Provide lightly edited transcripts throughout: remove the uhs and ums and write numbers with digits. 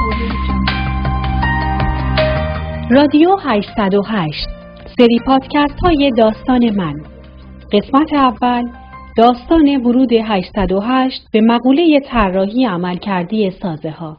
رادیو 808 سری پادکست های داستان من. قسمت اول، داستان ورود 808 به مقوله طراحی عملکردی سازه ها.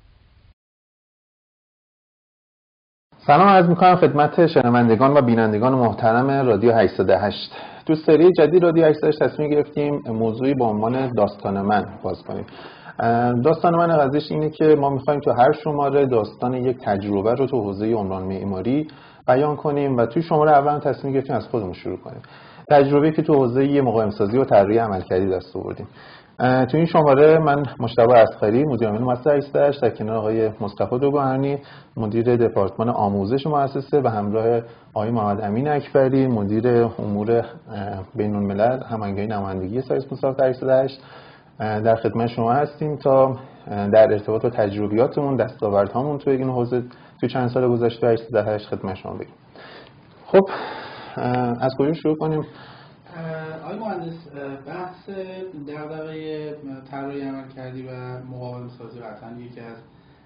سلام عرض می‌کنم خدمت شنوندگان و بینندگان محترم رادیو 808. تو سری جدید رادیو 808 تصمیم گرفتیم موضوعی با عنوان داستان من باز کنیم. داستان من قضیهش اینه که ما می‌خوایم تو هر شماره داستان یک تجربه رو تو حوزه عمران معماری بیان کنیم و توی شماره اول تصمیم گرفتیم از خودمون شروع کنیم. تجربه‌ای که تو حوزه مقاومه‌سازی و طراحی عملکردی دست آوردیم. تو این شماره من مجتبی اصغری مدیر عامل مؤسسه 808 در کنار آقای مصطفی دوگاهنی مدیر دپارتمان آموزش مؤسسه و همراه آقای محمد امین اکبری مدیر امور بین‌الملل هماهنگی نمایندگی سایت مسافت 808 در خدمت شما هستیم تا در ارتباط با تجربیاتمون دستاوردهامون توی این حوزه توی چند سال گذشته 808 خدمت شما بگیم. خب از کجا شروع کنیم؟ آقای مهندس، بحث دغدغه طراحی عملکردی و مقاومه‌سازی قطعاً یکی از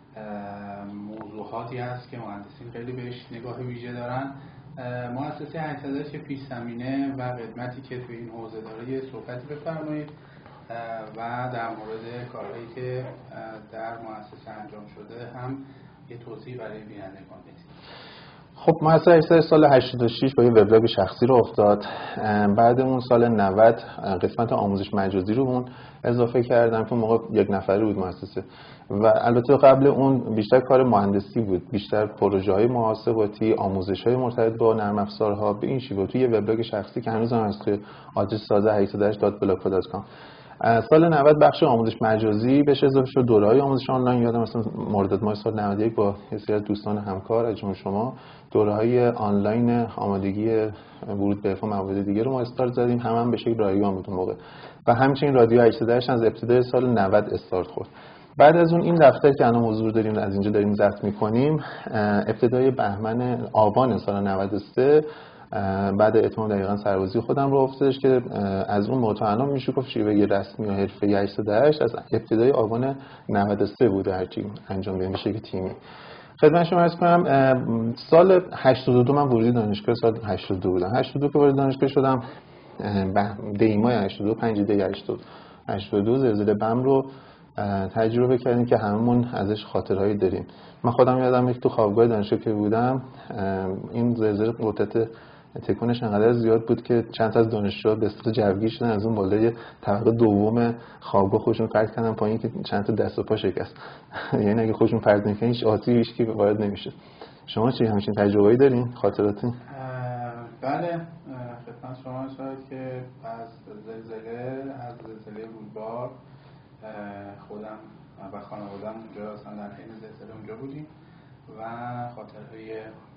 موضوعاتی است که مهندسین خیلی بهش نگاه ویژه دارن. مؤسسه 808 که پیش زمینه و قدمتی که توی این حوزه داره یه صحبتی بفرمایید و در مورد کارهایی که در مؤسسه انجام شده هم یه توضیح برای بینندگان بدید. خب مؤسسه 808 سال 86 با یه وبلاگ شخصی رو افتاد. بعد اون سال 90 قسمت آموزش مجازی رو اون اضافه کردم که موقع یک نفره بود مؤسسه و البته قبل اون بیشتر کار مهندسی بود، بیشتر پروژه‌های محاسباتی، آموزش‌های مرتبط با نرم افزارها به این شیوه توی یه وبلاگ شخصی که هنوز هم هست توی آدرس sazeh808.blogspot.com. سال 90 بخش آموزش مجازی بهش اضافه شد، دوره‌های آموزش آنلاین. یادم مثلا مرداد ماه سال 91 با یه سری از دوستان همکار از جمله شما دوره‌های آنلاین آمادگی ورود به عرفان مواد دیگه رو ما استارت زدیم، هم به شکل رایگان بود اون موقع و همچنین رادیو 808 از ابتدای سال 90 استارت خورد. بعد از اون این دفتر که الان حضور داریم از اینجا داریم ضبط می‌کنیم ابتدای بهمن آبان سال 93 بعد اتمام دقیقاً سربازی خودم رو افتادش که از اون موقع تا الان میشه گفت شیوه رسمی و حرفه‌ای 808 از ابتدای آبان 93 بوده هرچی انجام بدیم به شکل تیمی. خدمت شما عرض کنم سال 82 من ورودی دانشگاه سال 82 بودم. 82 که وارد دانشگاه شدم دیمای 82 5 دی 82 زلزله بم رو تجربه کردیم که هممون ازش خاطرهایی داریم. من خودم یادم تو خوابگاه دانشگاه که بودم این زلزله قدرت تکونش انقدر زیاد بود که چند تا از دانشجوها به صورت جوگیر شدن از اون بالای طبقه دوم خوابگاه خودشون پرت کردن پایین که چند تا دست و پا شکست. یعنی اگه خودشون پرت نکنن هیچ آسیبی هیچ کی وارد نمیشه. شما چی همچین تجربه‌ای دارین؟ خاطراتی؟ بله، خدمت شما شاید که از زلزله رودبار خودم و خانواده‌ام اونجا اصلا در حین زلزله اونجا بودیم و خاطرهای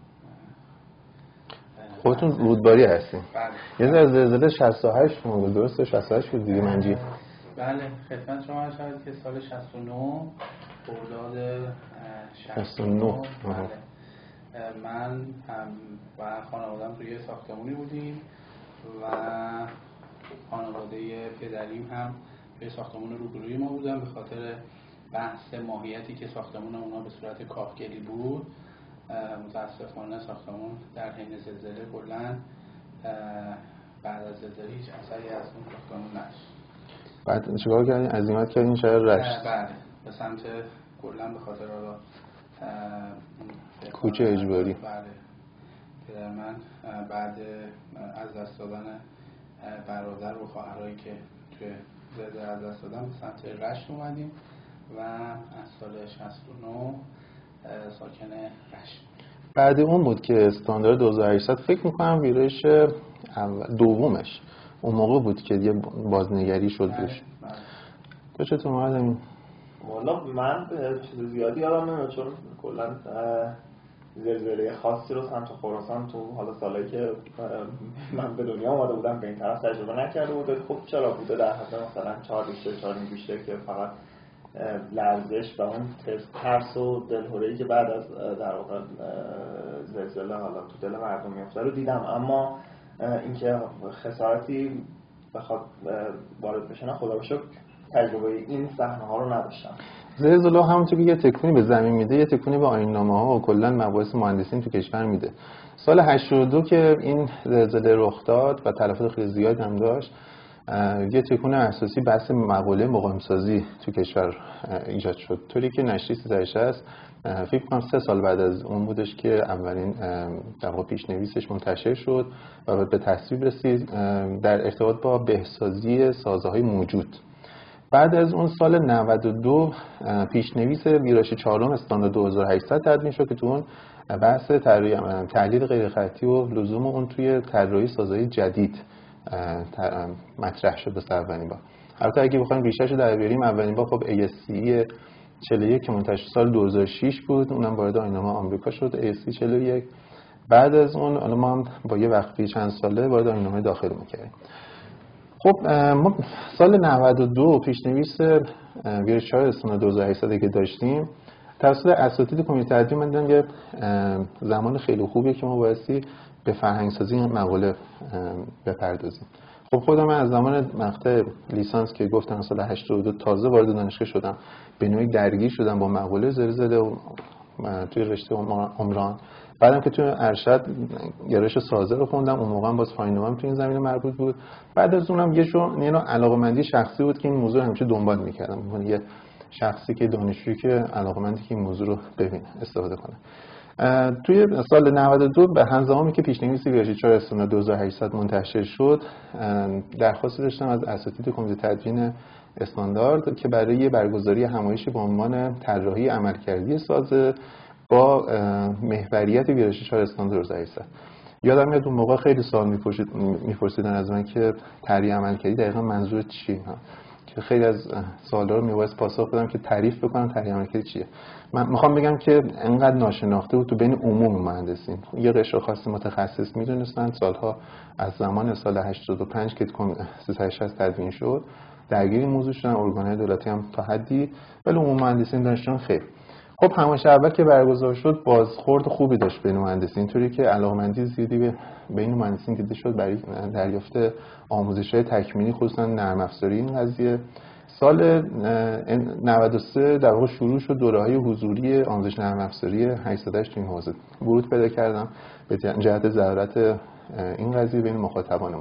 خودتون رودباری هستین؟ بله. یه ذره زلزله 68 بود، درسته 68 بود دیگه منجی. بله، خدمت شما شاید که سال 69 خرداد 69 بله. من و خانواده‌ام توی ساختمونی بودیم و خانواده پدریم هم توی ساختمون روبروی ما بودن. به خاطر بحث ماهیتی که ساختمون اونا به صورت کاهگلی بود متاسفانه ساختمون در حین زلزله کلاً بعد از زلزله هیچ اثری از اون ساختمون نشد. بعد چیکار کردین؟ عزیمت کردین شهر رشت؟ بله، به سمت کلاً به خاطر کوچه اجباری. بله، پدر من بعد از دست دادن برادر و خواهرایی که توی زلزله از دست دادن به سمت رشت اومدیم و از سال 69 ساکن رشت. بعد اون بود که استاندارد 2800 فکر میکنم ویرایش دومش اون موقع بود که یه بازنگری شد روش. تو چطور اومدیم؟ والا من چیز زیادی یادم نمیاد چون کلا زلزله خاصی رو سمت خراسان تو حالا سالایی که من به دنیا اومده بودم به این طرف تجربه نکرده بوده. خب چرا بوده در حد مثلا 4 ریشتر که فقط لرزش و اون ترس و دلهوره‌ای که بعد از در واقع زلزله حالا تو دل مردم میفته رو دیدم، اما اینکه خسارتی بخواد وارد بشه نه، خدا رو شکر تجربه این صحنه ها رو نداشتم. زلزله همونطور که یه تکونی به زمین میده، یه تکونی به آیین‌نامه‌ها و کلاً مباحث مهندسی تو کشور میده. سال 82 که این زلزله رخ داد و تلفات خیلی زیاد هم داشت، یه تکون اساسی بحث مقوله مقاوم‌سازی تو کشور ایجاد شد، طوری که نشریه 360 فکر کنم 3 سال بعد از اون بودش که اولین در واقع پیشنویسش منتشر شد و به تصویب رسید در ارتباط با بهسازی سازه‌های موجود. بعد از اون سال 92 پیشنویس ویرایش 4 استاندارد 2800 تدوین شد که تو اون بحث تحلیل غیرخطی و لزوم اون توی طراحی سازهای جدید مطرح شد واسه اولین بار. البته اگه بخوایم ریشه‌شو در بیاریم، اولین بار خب ASCE 41 که منتشر سال 2006 بود، اونم وارد آیین‌نامه آمریکا شد ASCE 41. بعد از اون الان ما هم با یه وقفه چند ساله وارد آیین‌نامه داخل می‌کردیم. خب ما سال 92 پیشنویس ویرایش 4 استاندارد 2800 که داشتیم، توسط اساتید کمیته تدوین من دیدم یه زمان خیلی خوبیه که ما بایستی به فرهنگسازی این مقاله بپردازیم. خب خودم از زمان مقطع لیسانس که گفتم سال 82 تازه وارد دانشگاه شدم، به نوعی درگیر شدم با مقاله زلزله و توی رشته عمران. بعدم که توی ارشد گرایش سازه رو خوندم، اون موقع باز پایان‌نامه‌ام تو این زمینه مربوط بود. بعد از اونم یه نوع علاقه‌مندی شخصی بود که این موضوع همیشه دنبال می‌کردم. یه شخصی که دانشجویی که علاقه‌مندی که این موضوع رو ببینه، استفاده کنه. توی سال 92 به همزمانی که پیشنویس ویرایش 4 استاندارد 2800 منتشر شد، درخواست داشتم از اساتید کمیته تدوین استاندارد که برای برگزاری همایشی با عنوان طراحی عملکردی سازه با محوریت ویرایش 4 استاندارد 2800. یادم میاد اون موقع خیلی سوال میپرسیدن از من که طراحی عملکردی دقیقاً منظور چیه؟ که خیلی از سوالا رو می‌بایست پاسخ بدم که تعریف بکنم طراحی عملکردی چیه. من میخوام بگم که انقدر ناشناخته بود تو بین عموم مهندسین، یه قشر خاصی متخصص میدونستن. سالها از زمان سال 85 که 360 تدوین شد درگیر این موضوع شدن، ارگان‌های دولتی هم تا حدی، ولی عموم مهندسین دانشجویان خیر. خب همایش اول که برگزار شد بازخورد خوبی داشت بین مهندسین، اینطوری که علاقه‌مندی زیادی بین مهندسین دیده شد برای دریافت آموزش‌های تکمیلی، خصوصا نرم افزاری این قضیه. سال 93 در واقع شروع شد دوره‌های حضوری آموزش نرم افزاری 808 تو این حوزه. ورود پیدا کردم به جهت ضرورت این قضیه بین مخاطبانمون.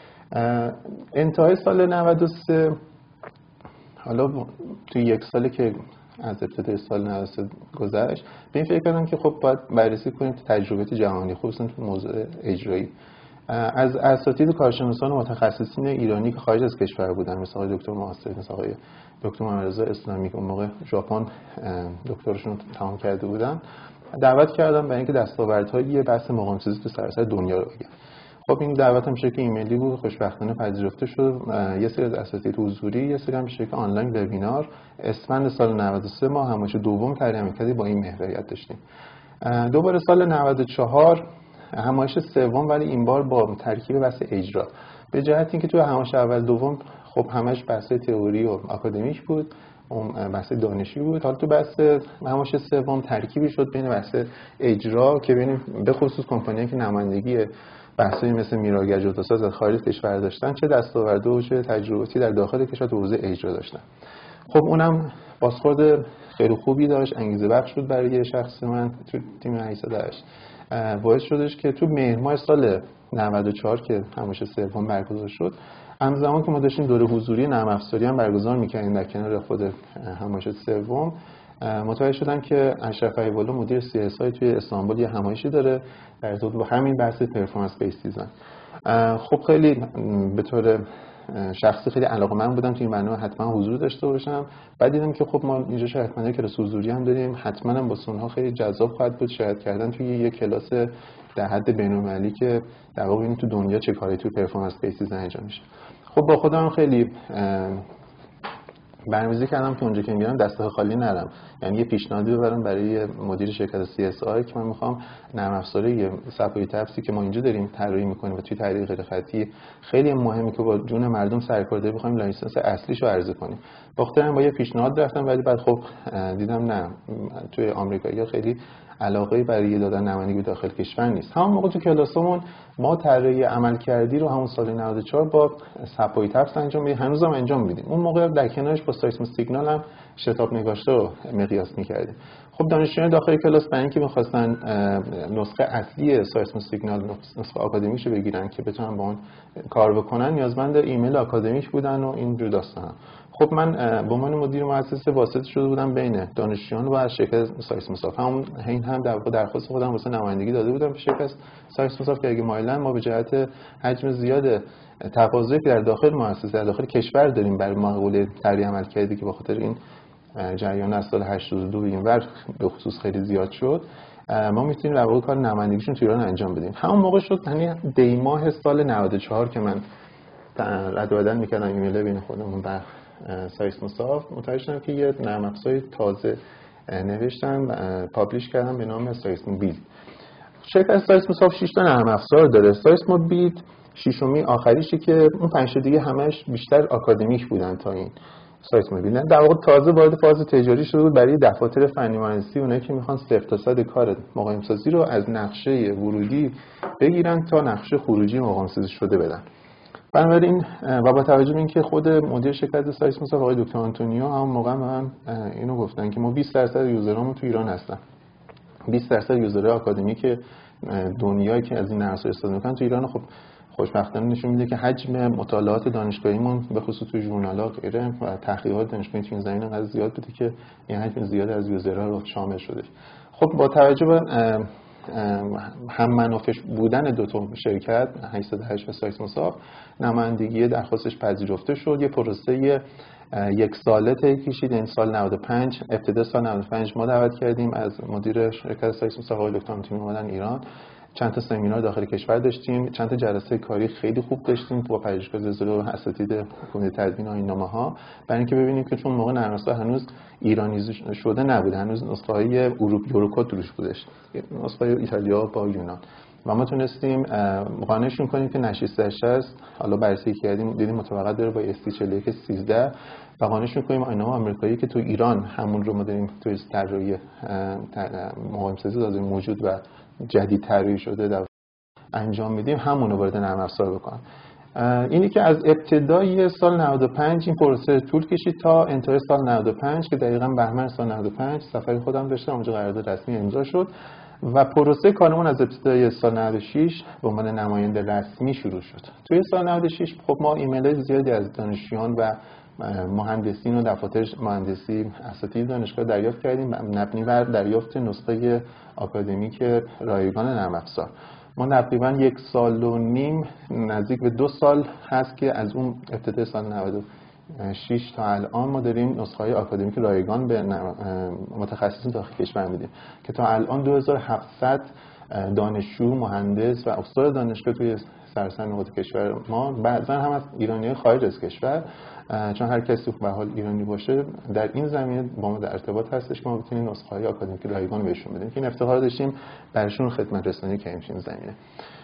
انتهای سال 93 حالا توی یک سالی که از ابتدای سال 93 گذشت به این فکر کردم که خب باید بررسی کنیم تجربیات جهانی، خصوصا تو موضوع اجرایی، از اساتید کارشناسان و متخصصین ایرانی که خارج از کشور بودن، مثل آقای دکتر محاسب، مثل آقای دکتر محمد رضا اسلامی که اون موقع ژاپن دکترشون تمام کرده بودن، دعوت کردم برای اینکه دستاوردهای بحث مقاومت‌سازی تو سراسر دنیا رو بگم. خب این دعوت هم شکل ایمیلی بود، خوشبختانه پذیرفته شد. یه سری از اساتید حضوری، یه سری هم شکل آنلاین وبینار. اسفند سال 93 ما همایش دوم طراحی عملکردی با این محوریت داشتیم. دوباره سال 94 همایش سوم، ولی این بار با ترکیب بحث اجرا، به جهت اینکه توی همایش اول دوم خب همش بحث تئوری و آکادمیک بود، اون بحث دانشی بود. حالا تو بحث همایش سوم ترکیبی شد بین بحث اجرا که ببینیم به خصوص کمپانیایی که نمایندگی بحثایی مثل میراگرد جوتاساز از خارج کشور داشتن، چه دستاورده و چه تجرباتی در داخل کشور تو حوزه اجرا داشتن. خب اونم بازخورد خیلی خوبی داشت، انگیزه بخش بود برای شخص من تو تیم 808. باعث شدش که تو مهر ماه سال 94 که همایش سوم برگزار شد، همزمان که ما داشتیم دوره حضوری نرم افزاری هم برگزار می‌کردیم در کنار خود همایش سوم، متوجه شدم که اشرف ایوالا مدیر CSI توی استانبول یه همایشی داره در ارتباط با همین بحث پرفورمنس بیس دیزاین. خب خیلی به طور شخصی خیلی علاقه‌مند بودم توی این برنامه حتما حضور داشته باشم. بعد دیدم که خب ما اینجا شرکت‌مندی کلاس حضوری هم داریم، حتما هم واسه اونها خیلی جذاب خواهد بود شرکت کردن توی یه کلاس در حد بین‌المللی که در واقع این تو دنیا چه کاری توی پرفورمنس بیس دیزاین انجام میشه. خب با خودم خیلی برنامه‌ریزی کردم که اونجا که میرم دست خالی نرم، یعنی یه پیشنهادی ببرم برای مدیر شرکت CSI که من میخوام نرم افزاری صفحه تفسی که ما اینجا داریم طراحی میکنیم و توی طراحی غیرخطی خیلی مهمه که با جون مردم سرکار داریم، بخوایم لایسنس اصلیشو عرضه کنیم. باخترم با یه پیشنهاد رفتم، ولی بعد خب دیدم نه، توی آمریکا خیلی علاقه برای دادن نمایندگی داخل کشور نیست. همون موقع تو کلاسمون ما طراحی عملکردی رو همون سال 94 با صفحه تفس انجام میدیم، هنوزم انجام میدیم. اون موقع در کنارش با با سایسمو سیگنال هم شتاب نگاشته رو مقیاس می‌کردیم. خب دانشجویان داخل کلاس برای اینکه می‌خواستن نسخه اصلی سایسمو سیگنال، نسخه آکادمیکشو بگیرن که بتونن با اون کار بکنن، نیازمند ایمیل آکادمیک بودن و این جور داستانا. خب من به عنوان مدیر مؤسسه واسطه شده بودم بین دانشجویان و شرکت سایسموسافت. این هم در واقع درخواست خودم واسه نمایندگی داده بودم به شرکت سایسموسافت که اگه مایلن ما به جهت حجم زیاد تقاضایی که در داخل مؤسسه، در داخل کشور داریم برای مقوله طرح عملکردی که به خاطر این جریان از سال 82 به اینور به خصوص خیلی زیاد شد، ما میتونیم در واقع کار نمایندگیشون تو ایران انجام بدیم. همون موقع شد، یعنی دی ماه سال 94 که من رد و بدل میکردم ایمیل بین خودمون و سایسموسافت، متوجه شدم که یه نرم افزار تازه نوشتم پابلیش کردم به نام سایسمو بیلد. شرکت سایسموسافت 6 تا نرم افزار داره. سایسمو بیلد ششمی آخریشه که اون 5 تا دیگه همش بیشتر آکادمیک بودن تا این سایسمو بیلد. در واقع تازه وارد فاز تجاری شده بود برای دفاتر فنی مهندسی، اونایی که میخوان 0 تا 100 کار مقاوم سازی رو از نقشه ورودی بگیرن تا نقشه خروجی مقاوم سازی شده بدن. بنابراین و با توجه به اینکه خود مدیر شرکت سایسموسافت آقای دکتر آنتونیو هم موقع من اینو گفتن که ما 20% یوزرامون تو ایران هستن، 20% یوزرهای آکادمیک دنیایی که از این نرم افزار استفاده میکنن تو ایران. خب خوشبختانه نشون میده که حجم مطالعات دانشگاهیمون به خصوص تو ژورنال‌ها غیره و تحقیقات دانشگاهی تو این زمینه انقدر زیاد بوده که این حجم زیاد از یوزرها رو شامل شده. خب با توجه به هم منافع بودن دو تا شرکت 808 و سایسموسافت، نمایندگی درخواستش پذیرفته شد. یه پروسه 1 ساله طی کشید. این سال 95 ابتدا سال 95 ما دعوت کردیم از مدیر شرکت سایسموسافت آقای دکتر آنتونیو اومدن ایران. چند تا سمینار داخل کشور داشتیم، چند تا جلسه کاری خیلی خوب داشتیم با پژوهشگاه زلزله و اساتید کمیته تدوین و اینامه‌ها، برای اینکه ببینیم که چون موقع نرم افزار هنوز ایرانیزی شده نبوده، هنوز نسخه‌های یوروکد روش بودش، نسخه ایتالیا با یونان، و ما تونستیم قانعشون کنیم که نشستش هست. حالا بررسی کردیم دیدیم مطابقت داره با ST41 13 و قانعشون کنیم اینام آمریکایی که تو ایران همون رو ما داریم توی طراحی مقاوم سازی تازه موجود و جدید طراحی شده در انجام میدیم، همون رو وارد نرم افزار بکنن. اینی که از ابتدای سال 95 این پروسه طول کشید تا انتهای سال 95 که دقیقاً بهمن سال 95 سفری خودم داشتم اونجا، قرارداد رسمی امضا شد و پروسه کارمون از ابتدای سال 96 به عنوان نماینده رسمی شروع شد. توی سال 96 خب ما ایمیل‌های زیادی از دانشجویان و مهندسین و دفاتر مهندسی اساتید دانشگاه دریافت کردیم مبنی بر دریافت نسخه آکادمیک رایگان نرم افزار. ما تقریباً 1 سال و نیم نزدیک به 2 سال هست که از اون ابتدای سال 96 تا الان ما داریم نسخه‌های آکادمیک رایگان به متخصصین داخل کشور میدیم که تا الان 2700 دانشجو، مهندس و استاد دانشگاه توی سراسر نقاط کشور ما، بعضا هم از ایرانی‌های خارج از کشور، چون هر کسی به حال ایرانی باشه در این زمینه با ما در ارتباط هستش که ما بتونیم نسخه‌های آکادمیک رایگان رو بهشون بدیم که این افتخار داشتیم براشون خدمت رسانی کردیم این زمینه.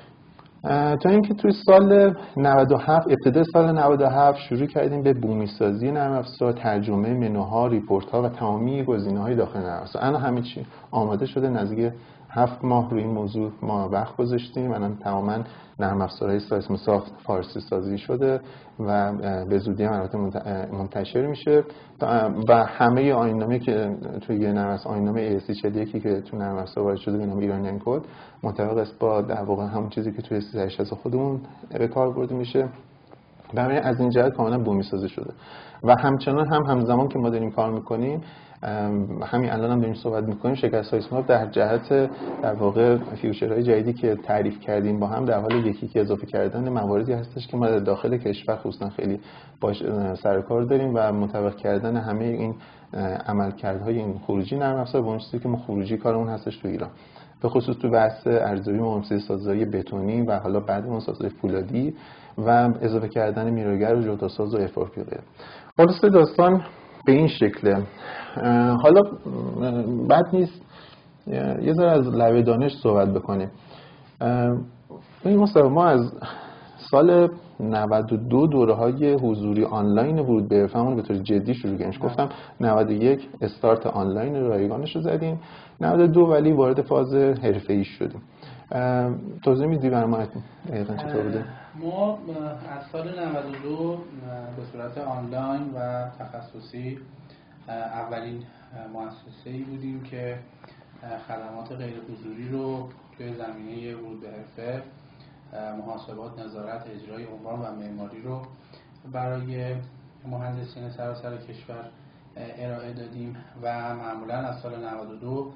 تا اینکه توی سال 97 ابتدای سال 97 شروع کردیم به بومی سازی نرم افزار، ترجمه منوها، ریپورت‌ها و تمامی گزینه‌های داخل نرم افزار. الان همه چی آماده شده، نزدیک 7 ماه روی این موضوع ما وقت گذاشتیم. الان تماما نرم افزارهای سایسموسافت فارسی سازی شده و به زودی هم البته منتشر میشه و همه آیین‌نامه که توی یه نرم افزار آیین‌نامه AS41 که تو نرم افزار وارد شده به نام ایرانیان کد مطابق است با در واقع همون چیزی که توی 360 خودمون به کار برده میشه. برای از این جهت کاملا بومی سازی شده و همچنان همزمان که ما داریم کار میکنیم، همین الان هم داریم صحبت میکنیم، شرکت سایسموسافت در جهت در واقع فیوچرهای جدیدی که تعریف کردیم با هم در حال یکی اضافه کردن مواردی هستش که ما در داخل کشور خصوصا خیلی باش سر کار داریم و مطابق کردن همه این عملکردهای این خروجی نرم افزار با اون چیزی که ما خروجی کارمون هستش تو ایران، به خصوص تو بحث ارزیابی مقایسه سازهای بتونی و حالا بعد اون سازهای فولادی و اضافه کردن میراگر و جداساز و افارپی غیره. خلاصه داستان به این شکله. حالا بد نیست یه ذره از لبه دانش صحبت بکنیم. این مصطفی ما از سال 92 دوره‌های حضوری آنلاین ورود به حرفه‌مون به طور جدی شروع کردیم. گفتم 91 استارت آنلاین رایگانش رو زدیم، 92 ولی وارد فاز حرفه‌ای شدیم. توضیح میدی برای ما دقیقاً چطور بوده؟ ما از سال 92 به صورت آنلاین و تخصصی اولین مؤسسه‌ای بودیم که خدمات غیر حضوری رو توی زمینه ورود به حرفه، محاسبات، نظارت، اجرای عمران و معماری رو برای مهندسین سراسر کشور ارائه دادیم و معمولاً از سال 92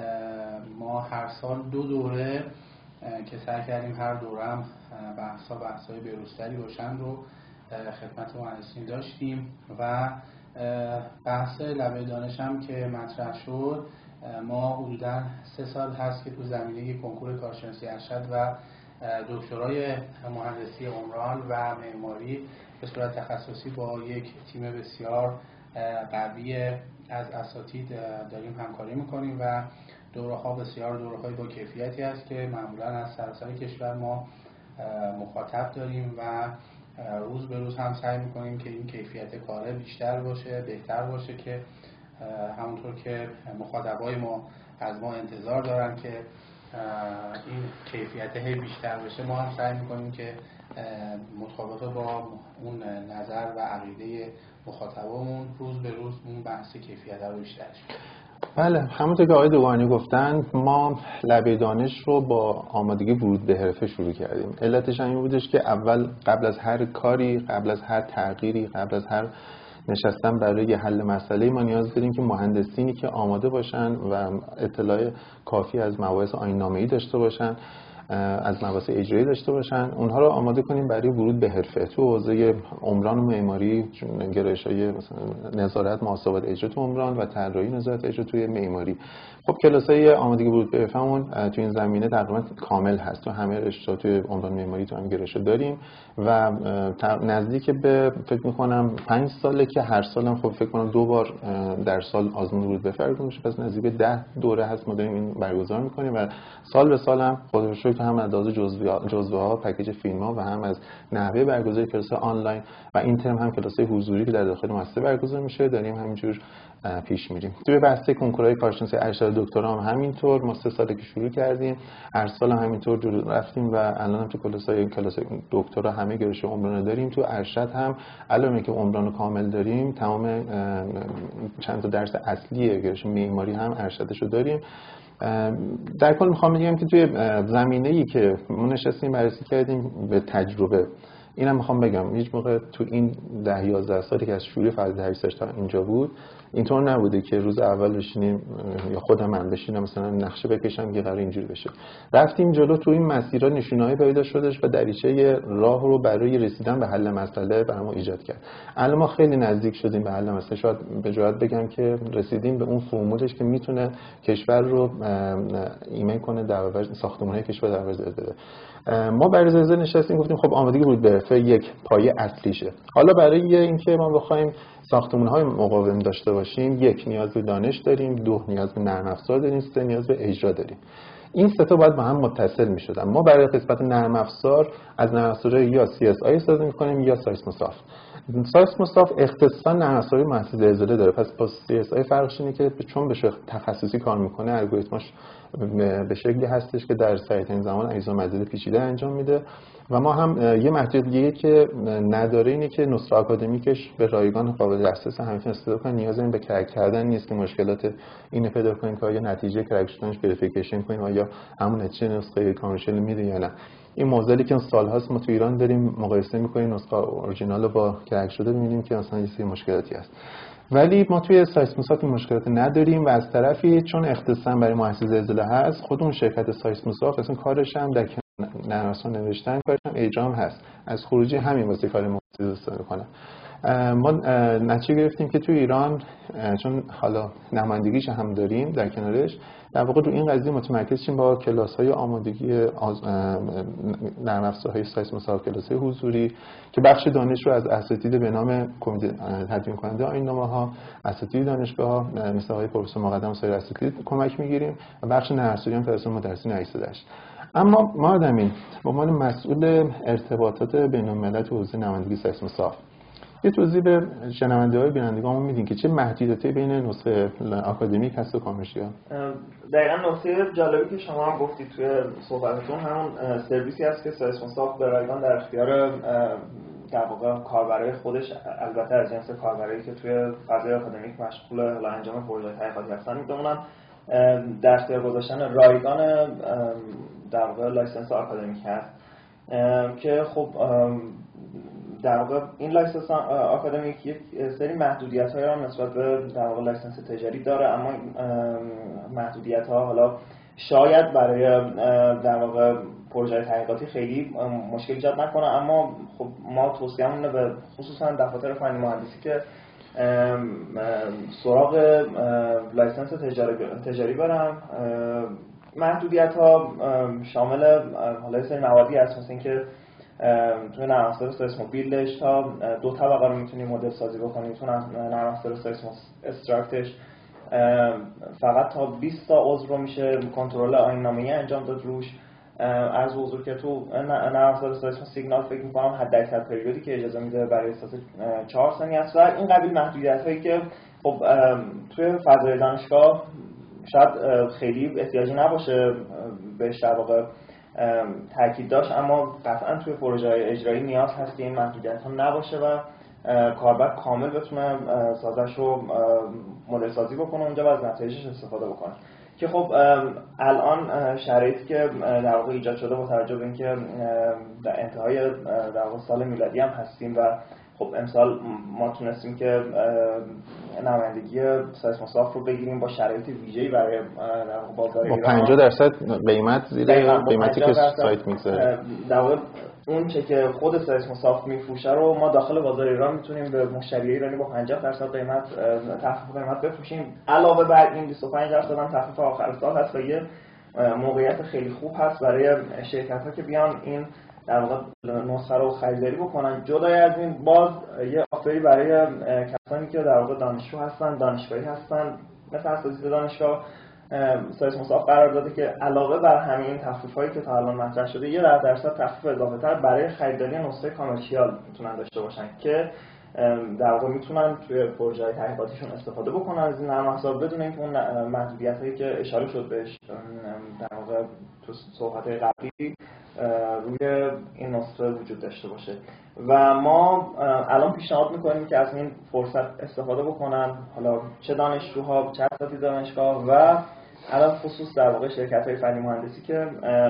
ما هر سال 2 دوره که سعی کردیم هر دوره هم بحث‌های بروزتری باشن رو خدمت مهندسین داشتیم و بحث لبه دانش هم که مطرح شد، ما حدوداً 3 سال هست که تو زمینه کنکور کارشناسی ارشد و دکترای مهندسی عمران و معماری به صورت تخصصی با یک تیم بسیار قوی از اساتید داریم همکاری میکنیم و دوره‌ها بسیار دوره‌های با کیفیتی است که معمولاً از سراسر کشور ما مخاطب داریم و روز به روز هم سعی میکنیم که این کیفیت کاره بیشتر باشه، بهتر باشه، که همونطور که مخاطبای ما از ما انتظار دارن که این کیفیت بیشتر بشه، ما هم سعی میکنیم که مطابق با اون نظر و عقیده مخاطبامون روز به روز اون بحث کیفیت رو بیشتر شه. بله، همونطور که آقای دوگانی گفتن، ما لبه دانش رو با آمادگی ورود به حرفه شروع کردیم. علتش این بودش که اول قبل از هر کاری، قبل از هر تغییری، قبل از هر نشستن برای حل مسئله، ما نیاز داریم که مهندسینی که آماده باشن و اطلاع کافی از مباحث آیین‌نامه‌ای داشته باشن، از مباحث اجرایی داشته باشن، اونها رو آماده کنیم برای ورود به حرفه. تو حوزه عمران و معماری گرایش‌های مثلا نظارت، محاسبات، اجرا تو عمران و طراحی، نظارت، اجرا توی معماری. خب کلاس‌های آمادگی ورود به حرفه‌مون تو این زمینه تقریبا کامل هست. تو همه رشته‌ها توی عمران معماری تو هم گرایش‌ها داریم و نزدیک به فکر می‌کنم 5 ساله که هر سالم خب فکر کنم 2 بار در سال آزمون ورود به حرفه میشه. پس نزدیک به 10 دوره هست ما داریم این برگزار می‌کنیم و سال به سال هم خدا رو شکر هم از لحاظ جزوه‌ها، پکیج فیلم‌ها و هم از نحوه برگزاری کلاس آنلاین و این ترم هم کلاس حضوری که در داخل مؤسسه برگزار میشه داریم همینجور پیش میریم. توی بحث کنکورهای کارشناسی ارشد دکترا هم همینطور، ما 3 ساله که شروع کردیم، هر سال هم همینطور جلو رفتیم و الان هم تو کلاس دکترا همه گرایش عمران داریم. تو ارشد هم علاوه که عمران رو کامل داریم، تمام چند تا درس اصلی گرایش معماری هم ارشدش رو داریم. در کل میخوام بگم که توی زمینه‌ای که ما نشستیم بررسی کردیم به تجربه، اینم میخوام بگم هیچ موقع تو این 10-11 سالی که از شروع فاز تحصیلش تا اینجا بود اینطور نبوده که روز اول بشینیم یا خودم من بشینم مثلا نقشه بکشم که قرار اینجوری بشه. رفتیم جلو، تو این مسیرها نشونه‌های پیدا شدش و دریچه راه رو برای رسیدن به حل مسئله برای ما ایجاد کرد. الان ما خیلی نزدیک شدیم به حل مسئله. شاید به جرات بگم که رسیدیم به اون فرمولش که میتونه کشور رو ایمن کنه در ساختمان‌های کشور در ورز بده. ما برای زلزله نشستیم گفتیم خب آمادگی ورود به حرفه یک پایه اصلیشه. حالا برای اینکه ما بخوایم ساختمان‌های مقاوم داشته باشیم، 1 نیاز به دانش داریم، 2 نیاز به نرم افزار داریم، 3 نیاز به اجرا داریم. این 3 تا باید با هم متصل می‌شدن. ما برای قسمت نرم افزار از نرم افزار یا CSI استفاده می‌کنیم یا سایسموساف. سایسموساف اختصاصا نرم افزار محصول زلزله داره. پس با CSI فرقش اینه که چون به شکل تخصصی کار می‌کنه، الگوریتماش به شکلی هستش که در سریع‌ترین زمان اجرا مزید پیچیده انجام میده و ما هم یه محدودیت دیگه که نداره اینه که نسخه آکادمیکش به رایگان قابل دسترس همه استفاده کنن. نیازی به کرک کردن نیست که مشکلات اینو پیدا کنین که آیا نتیجه کرک شدنش وریفیکیشن کنین آیا همون نتیجه نسخه کامرشیال میده یا نه. این موزلی که سال‌هاست ما تو ایران داریم مقایسه می‌کنیم نسخه اورجینال با کرک شده، می‌بینیم که مثلا یه سری مشکلاتی هست. ولی ما توی سایسموساف این مشکلات نداریم و از طرفی چون اختصاصا برای مؤسسه زلزله هست، خود اون شرکت سایسموساف اصلا کارش هم در نرم افزار نوشتن، کارش هم اجرا هم هست. از خروجی همین واسه کار مؤسسه استفاده کنه. ما نتیجه گرفتیم که تو ایران چون حالا نمایندگیش هم داریم در کنارش، در واقع رو این قضیه متمرکز شیم با کلاس‌های آمادگی نرم افزارهای سایسموساف، کلاس‌های حضوری که بخش دانش رو از اساتید به نام کمیته تدوین کننده آیین‌نامه‌ها، اساتید دانشگاه‌ها مثل آقای پروفسور مقدم و سایر اساتید کمک می‌گیریم و بخش نرم افزاری هم توسط مدرسین ایستاده‌اش. اما محمد امین به عنوان مسئول ارتباطات بین‌المللی تو حوزه نمایندگی سیسموسافت یه توضیح به شنونده‌های بینندگانمون میدین که چه محدودیتی بین نسخه آکادمیک هست و کامرشیال؟ دقیقاً نکته جالبی که شما هم گفتید توی صحبتتون همون سرویسی هست که سیسموسافت به رایگان در اختیار در واقع کاربرای خودش، البته از جنس کاربرایی که توی فضای آکادمیک مشغول انجام پروژه تحقیقاتی هستن میتونن در اختیار گذاشتن رایگان در واقع لایسنس آکادمیک هست که خب در واقع این لایسنس آکادمیک یک سری محدودیت‌هایی را نسبت به در واقع لایسنس تجاری داره، اما محدودیت‌ها حالا شاید برای در واقع پروژه تحقیقاتی خیلی مشکل ایجاد نکنه، اما خب ما توصیه‌مون به خصوصا دفاتر فنی مهندسی که سراغ لایسنس تجاری برن. محدودیت‌ها شامل حالا سری مواردی هست، مثل اینکه توی نرم افزار سیسمو بیلدش تا 2 طبقه رو میتونی مدل سازی بکنی، تو نرم افزار سیسمو استراکتش فقط تا 20 تا عضو رو میشه کنترل آیین‌نامه‌ای انجام داد روش. از حضور که تو نرم افزار سیسمو سیگنال فکر می‌کنم حداکثر پریودی که اجازه میده برای احساس 4 ثانیه است و این قبیل محدودیت‌هایی که خب توی فضای دانشگاه شاید خیلی احتیاجی نباشه بهش در واقع تاکید داشت، اما قطعا توی پروژه‌های اجرایی نیاز هست که این محدودیت‌ها نباشه و کاربر کامل بتونه سازش رو مدل سازی بکنه اونجا و از نتایجش استفاده بکنه. که خب الان شرایطی که در واقع ایجاد شده با توجه به اینکه در انتهای در واقع سال میلادی هم هستیم و خب امسال ما تونستیم که نمایندگی سیسموسافت رو بگیریم با شرایط ویژه‌ای برای بازار ایران با 50% قیمت زیر قیمتی که سایت میگذاره. در واقع اون چه که خود سیسموسافت میفروشه رو ما داخل بازار ایران میتونیم به مشتری ایرانی با 50% قیمت تخفیف قیمت بفروشیم. علاوه بر این 25% هم تخفیف آخر سال هست و یه موقعیت خیلی خوب هست برای شرکت‌ها که بیان این در واقع نسخه رو خریداری بکنن. جدای از این باز یه آفری برای کسانی که در واقع دانشجو هستن، دانشگاهی هستن، مثل اساتید دانشگاه سیسموسافت قرار داده که علاوه بر همین تخفیف‌هایی که تا الان مطرح شده 10% تخفیف اضافه‌تر برای خریداری نسخه کامرشیال میتونن داشته باشن که در واقع میتونن توی پروژه تحقیقاتیشون استفاده بکنن از این نرم افزار بدون اینکه اون محدودیت‌هایی که اشاره شد بهش در واقع تو صحبت‌های قبلی روی این نسخه وجود داشته باشه. و ما الان پیشنهاد میکنیم که از این فرصت استفاده بکنن، حالا چه دانشجوها چه اساتید دانشگاه و الان خصوص در واقع شرکت‌های فنی مهندسی که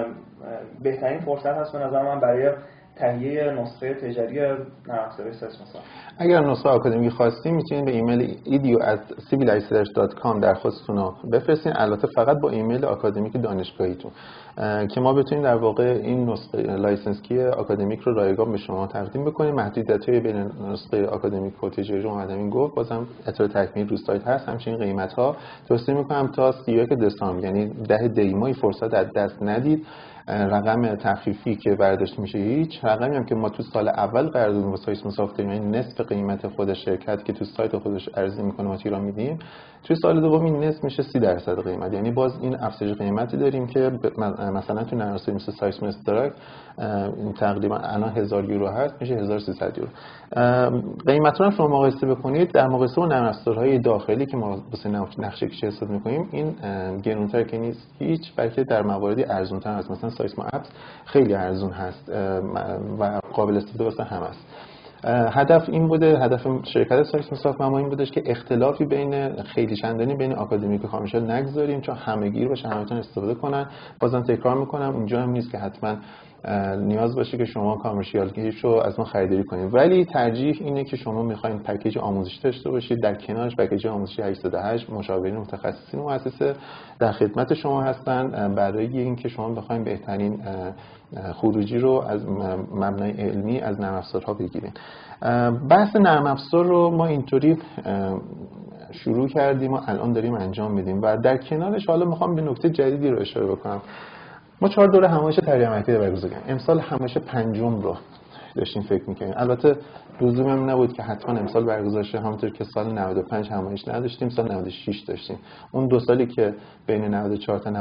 بهترین فرصت هست به نظر من برای تهیه نسخه تجاری نرم افزار سیسموسافت. اگر نسخه آکادمیک خواستین میتونید به ایمیل edu@civilresearch.com درخواستتون رو بفرستین، البته فقط با ایمیل آکادمیک دانشگاهیتون که ما بتونیم در واقع این نسخه لایسنس کی آکادمیک رو رایگان به شما تقدیم بکنیم. محدودیت‌های بین نسخه آکادمیک و تجاری رو اومدم گفت، بازم اطلاع تکمیلی رو سایت هست. همچنین قیمت‌ها توصیه می‌کنم تا 31 دسامبر یعنی 10 دیمای فرصت از دست ندید. رقم تخفیفی که برداشت میشه هیچ رقمی هم که ما تو سال اول قرارداد با سیسموسافت یعنی نصف قیمت خود شرکت که تو سایت خودش عرضه میکنه ما تیرا میدیم، توی سال دوم این نصف میشه 30% قیمت. یعنی باز این افزایش قیمتی داریم که مثلا تو نرم‌افزار مثل سیسمو استراک تقریبا الان 1000 یورو هست میشه 1300 یورو. قیمت رو شما مقایسه بکنید در مقایسه با نرم افزارهای داخلی که ما واسه نقشه کشی حساب میکنیم این گرونتر که نیست هیچ، بلکه در مواردی ارزان‌تر هست. مثلا سیسمو اپس خیلی ارزون هست و قابل استفاده واسه همه است. هدف این بوده، هدف شرکت سیسموسافت ما این بودش که اختلافی بین خیلی چندانی بین آکادمیک و کامرشیال نگذاریم چون همگیر باشه، همتون استفاده کنن. بازم تکرار میکنم اونجا هم نیست که حتما نیاز باشه که شما کامرشیالش رو از ما خریداری کنید، ولی ترجیح اینه که شما میخواین پکیج آموزشی داشته باشید، در کنارش پکیج آموزشی 808 مشاورین متخصصین مؤسسه در خدمت شما هستن برای اینکه شما بخواید بهترین خروجی رو از مبنای علمی از نرم افزارها بگیرید. بحث نرم افزار رو ما اینطوری شروع کردیم و الان داریم انجام میدیم و در کنارش حالا میخوام به نکته جدیدی رو اشاره بکنم. ما 4 دوره همایش تربیت عملی برگزار کردیم. امسال همایش 5م رو داشتیم فکر می‌کردیم. البته لزومم نبود که حتما امسال برگزار شه، همونطور که سال 95 همایش نداشتیم، سال 96 داشتیم. اون 2 سالی که بین 94 تا 96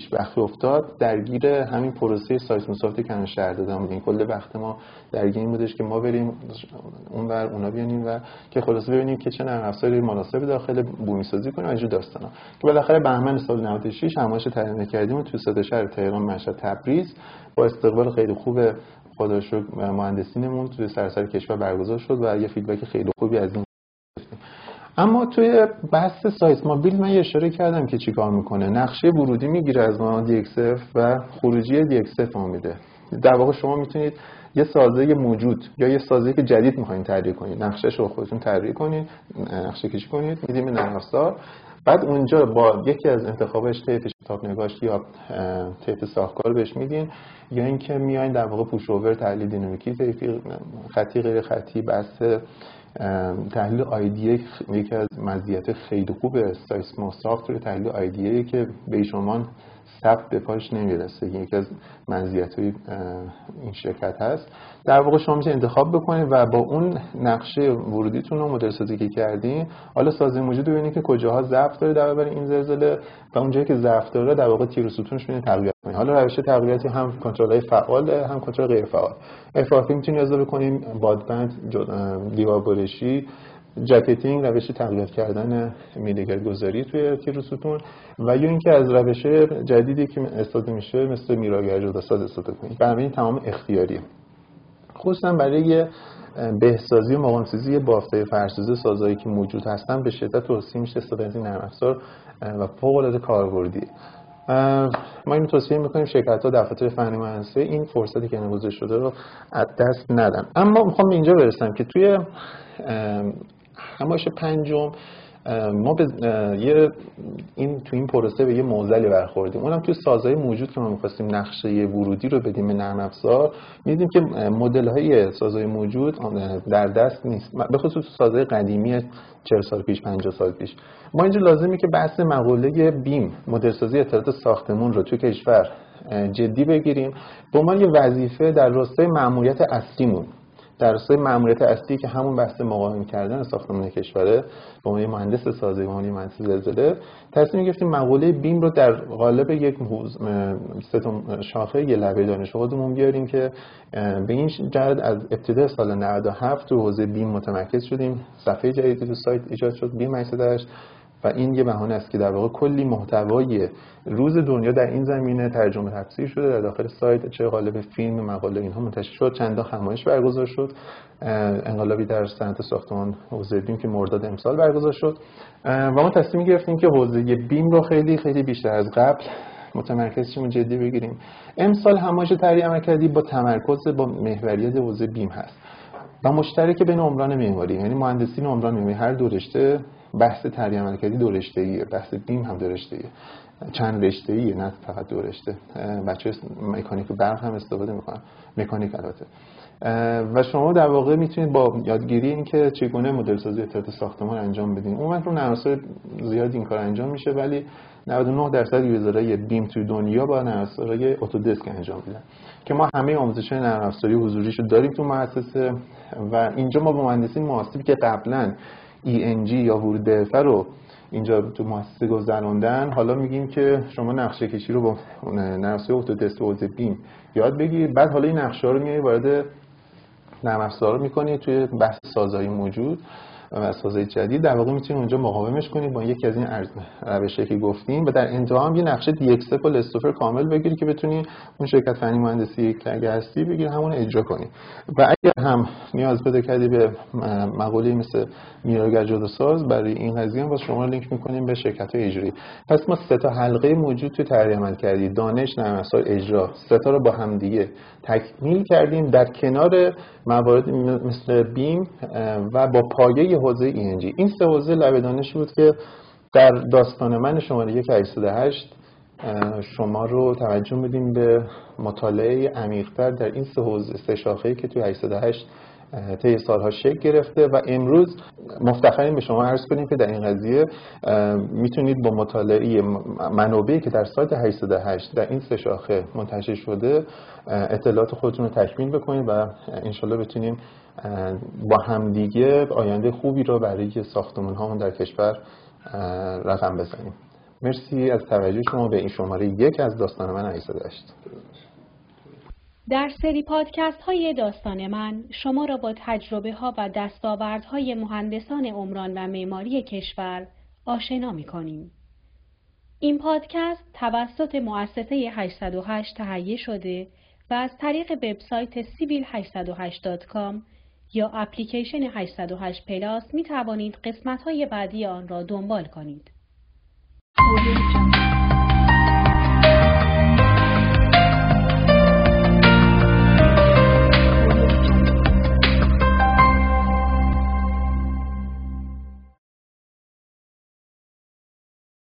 نیشبختی افتاد درگیر همین پروسه سایسموسافت کنار شهردادان بودیم. کل وقت ما درگیر این بودش که ما بریم اونور اونا بیانیم و که خلاصه ببینیم که چه نرم افزاری مناسبی داخل بومی سازی کنیم اینجور داستانا. که بالاخره بهمن سال 96 همایش ترانه کردیم و تو سه شهر تهران، مشهد، تبریز با استقبال خیلی خوب خدا رو شکر مهندسینمون توی سراسر کشور برگزار شد و یه فیدبک خیلی خوبی از این گرفتیم. اما توی بحث سایسمابیل من یه اشاره کردم که چیکار میکنه. نقشه ورودی میگیره از ما DXF و خروجی DXF میده. در واقع شما میتونید یه سازه موجود یا یه سازه‌ای که جدید میخواین طراحی کنید، نقشه‌اش رو خودتون طراحی کنید، نقشه کشی کنید، میدیم به نرم افزار. بعد اونجا با یکی از انتخابش طیف شتاب نگاشت یا طیف ساختار بهش میدین، یا اینکه میایین در واقع پوش اوور، تحلیل دینامیکی، طیفی خطی غیر خطی، بحث تحلیل آیدیه. یکی از مزیت خیلی خوب سایسموسافت تحلیل آیدیه که به شما ثبت به پاش نمیرسه. یکی از مزیت‌های این شرکت هست. در واقع شما میشه انتخاب بکنید و با اون نقشه ورودیتون رو مدل سازی که کردین، حالا سازه موجود رو ببینید که کجاها ضعف داره در برابر این زلزله و اونجایی که ضعف داره در واقع تیر و ستونش میتونید تقویت کنید. حالا روش تقویتی هم کنترل‌های فعال، هم کنترل غیر فعال. FRP میتونید اضافه کنیم، بادبند، دیوار برشی، جاکتینگ، روش تقویت کردن میله‌گرد گذاری توی تیر و ستون، و یا اینکه از روش جدیدی که استفاده میشه مثل میراگرد جداساز استفاده کنید. بنابراین تمام اختیاریه. خصوصا برای بهسازی و مقاومت‌سازی بافت‌های فرسوده سازهایی که موجود هستن به شدت توصیه میشه استفاده از این نرم افزار و فوق‌العاده کاربردی. ما اینو توصیه میکنیم شرکت‌ها، دفاتر فنی مهندسی این فرصتی که نگذاشته شده رو از دست ندن. اما میخوام به اینجا برسم که توی همایش پنجم ما به تو این پروسه به یه معضلی برخوردیم. اونم توی سازهای موجود که ما می‌خواستیم نقشه ورودی رو بدیم به نرم افزار، می‌دیدیم که مدل‌های سازهای موجود در دست نیست، به خصوص سازهای قدیمی 40 سال پیش، 50 سال پیش. ما اینجا لازمه که بحث مقوله بیم، مدل سازی اطلاعات ساختمون رو توی کشور جدی بگیریم به عنوان یه وظیفه در راستای مأموریت اصلیمون، در راستای مأموریت اصلی که همون بحث مقاوم کردن ساختمان کشوره. با عنوان مهندس سازه، با عنوان مهندس زلزله تصمیم گرفتیم مقوله بیم رو در قالب یک شاخه یه لبه دانش خودمون بیاریم که به این جهت از ابتدای سال 97 تو حوزه بیم متمرکز شدیم. صفحه جدیدی تو سایت ایجاد شد، بیم 808، و این یه بهانه است که در واقع کلی محتوای روز دنیا در این زمینه ترجمه تفسیر شده در داخل سایت، چه قالب فیلم، مقاله، اینها منتشر شد. چند تا همایش برگزار شد، انقلابی در صنعت ساختمان حوزه بیم که مرداد امسال برگزار شد، و ما تصمیم گرفتیم که حوزه بیم رو خیلی خیلی بیشتر از قبل متمرکز شیم و جدی بگیریم. امسال همایش طراحی عملکردی با تمرکز با محوریت حوزه بیم هست و مشترک بین عمران معماری، یعنی مهندسین عمران معماری هر دو رشته. بحث طراحی عملکردی دو رشته‌ایه، بحث بیم هم دو رشته‌ایه، چند رشته‌ایه، نه فقط دو رشته. بچه‌ها مکانیک برق هم استفاده می‌کنن، مکانیک البته. و شما در واقع میتونید با یادگیری این که چگونه مدل سازی اطلاعات ساختمان انجام بدین. اون رو نرم افزار زیاد این کار انجام میشه، ولی 99% یوزرهای بیم توی دنیا با نرم افزارهای اتودسک انجام میدن که ما همه آموزش‌های نرم افزاری حضوریشو داریم تو مؤسسه. و اینجا ما با مهندسین محاسبی که قبلا ENG یا ورود دفع رو اینجا تو مؤسسه گذروندن، حالا میگیم که شما نقشه کشی رو با نرم افزار اتودسک و بیم یاد بگیرید. بعد حالا این نقشه‌ها رو میارید وارد نرم افزار می‌کنید توی بحث سازهای موجود و سازهای جدید. در واقع میتونید اونجا مقاومش کنید با یکی از این روش‌هایی که گفتیم، و در انتها هم یه نقشه DXF و لستوفر کامل بگیرید که بتونید اون شرکت فنی مهندسی که اگه هستی بگیرید همون اجرا کنید. و اگر هم نیاز پیدا کردی به مقوله مثل میراگرد جداساز، برای این قضیه هم با شما لینک می‌کنیم به شرکت‌های اجرایی. پس ما 3 تا حلقه موجود توی طراحی عملکردی، دانش، نرم افزار، اجرا، 3 تا رو با هم دیگه تکمیل کردیم در کنار موارد مثل بیم و با پایه حوزه ENG. این 3 حوزه لبه دانشی بود که در داستان من شماره 188 شما رو توجه میدیم به مطالعه عمیق‌تر در این 3 حوزه، 3 شاخه‌ای که توی 808 طی سالها شکل گرفته. و امروز مفتخریم به شما عرض کنیم که در این قضیه میتونید با مطالعه منابعی که در سایت 808 در این 3 شاخه منتشر شده اطلاعات خودتون رو تکمیل بکنید و انشالله بتونیم با همدیگه آینده خوبی رو برای ساختمان هامون در کشور رقم بزنیم. مرسی از توجه شما به این شماره 1 از داستان من 808. در سری پادکست های داستان من شما را با تجربه ها و دستاوردهای مهندسان عمران و معماری کشور آشنا می کنیم. این پادکست توسط مؤسسه 808 تهیه شده و از طریق وبسایت civil808.com یا اپلیکیشن 808 پلاس می توانید قسمت های بعدی آن را دنبال کنید.